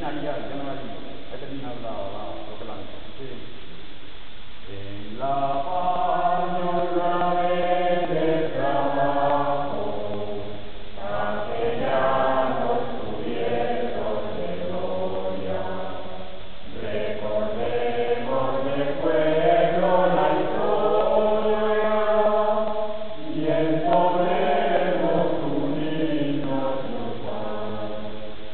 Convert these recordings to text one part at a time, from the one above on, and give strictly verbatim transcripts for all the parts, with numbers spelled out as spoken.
ahí ya, ya no hay, he terminado la, la, lo que la han hecho. Sí. En la paño otra vez de trabajo, castellanos cubiertos de gloria, recordemos del pueblo la historia y el sobremos unirnos los más.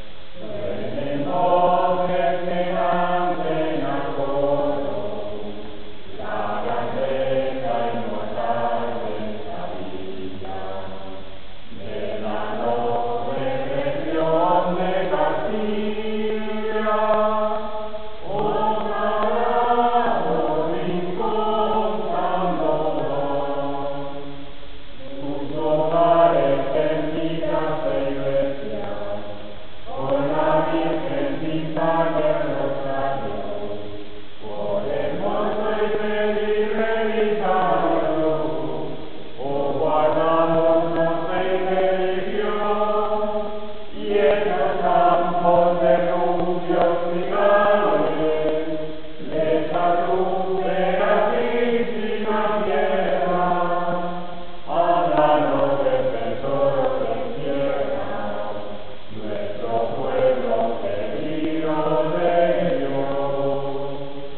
Tenemos esperanza en acuerdo, la grandeza inmortal de esta villa, de la noble región de Castilla. Ojalá rincón Sandoval, sus hogares benditas de iglesia, con la Virgencita del Rosario, por hermoso y feliz relicario, oh guardamos nuestra religión, y esos campos de rubios frigales, de salud de asísima tierra, háblanos del tesoro de tierra, nuestro pueblo querido de Dios.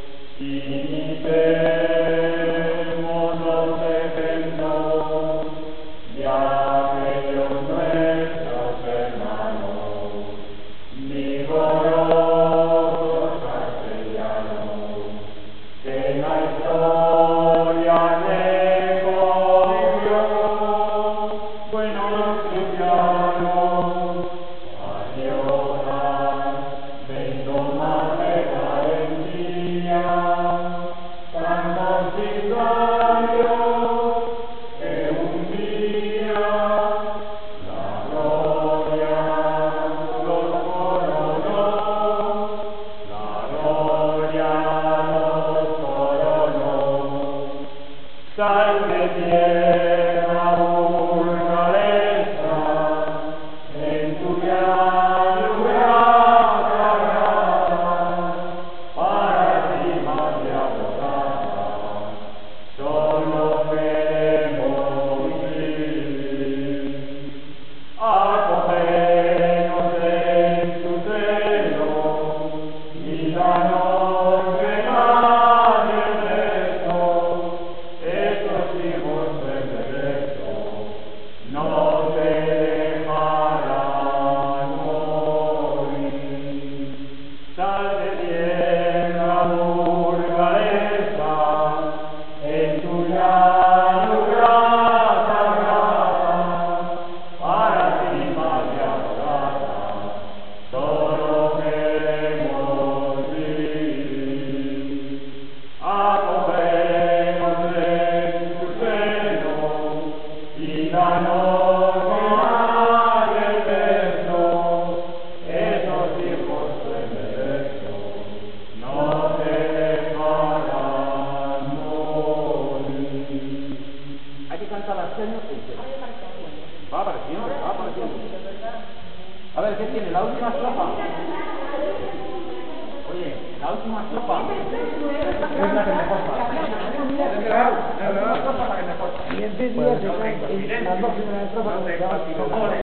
Imitemos los ejemplos de aquellos nuestros hermanos, vigorosos castellanos, que en la historia recogió buenos cristianos, patriotas de indomable valentía, tan solidarios que un día la gloria los coronó, la gloria los coronó. Salve tierra burgalesa, en tu llanura sagrada, para ti madre adorada, solo queremos vivir. Acógenos en tu seno, y danos regalo el resto, esos hijos del derecho, no te dejarán morir. Sal de tierra burgalesa, en tu llanura sagrada, para ti madre adorada, solo queremos vivir. Acogemos en tu seno, y danos regalo el resto, esos hijos del derecho, no te dejarán morir. Hay que cantar las señas. Va apareciendo, va apareciendo. A ver, ¿qué tiene? ¿La última estrofa? Oye, la última estrofa es la que mejor va. La última estrofa es la que mejor va. Y en vez de las dos primeras estrofas,